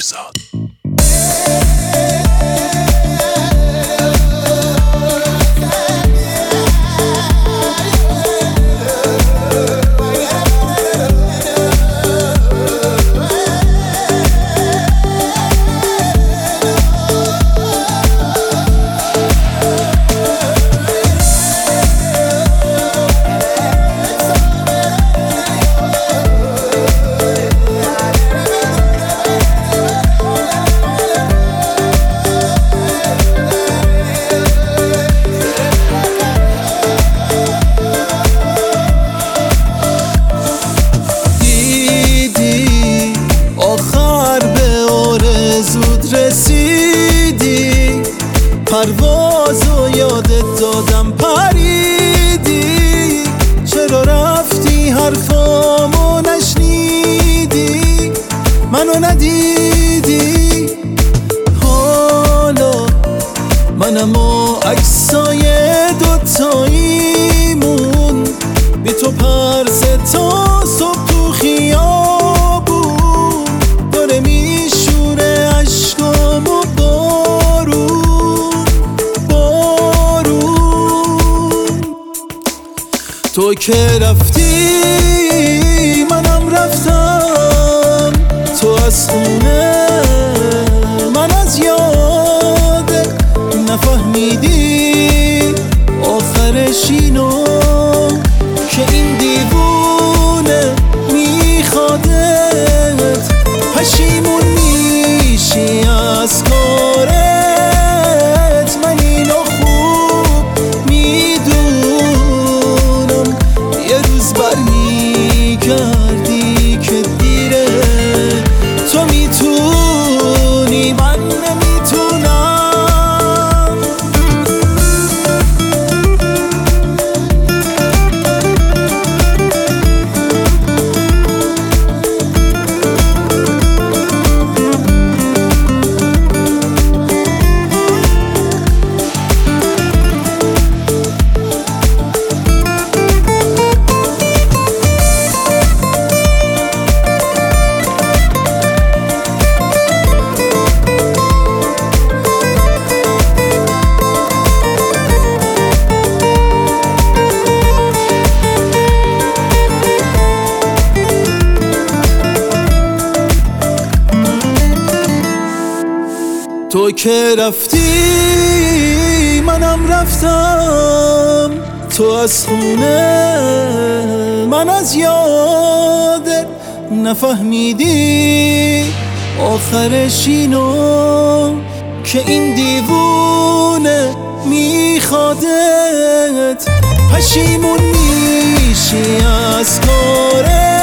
بهزاد. پروازو یادت دادم پریدی، چرا رفتی حرفامو نشنیدی، منو ندیدی. حالا منم و عکسای دوتاییمون بی تو پرسه تا صبح تو خیابون، داره میشوره عشقام و تو که رفتی منم رفتم، تو از خونه من از یاده، نفهمیدی آخرش اینو که این دیوونه میخوادت، پشیمون میشی از کارت، من اینو خوب میدونم، یه روز برمیگردی که دیره، تو میتونی من نمیتونم. تو که رفتی منم رفتم، تو از خونه من از یادت، نفهمیدی آخرش اینو که این دیوونه میخوادت، پشیمون میشی از کارت.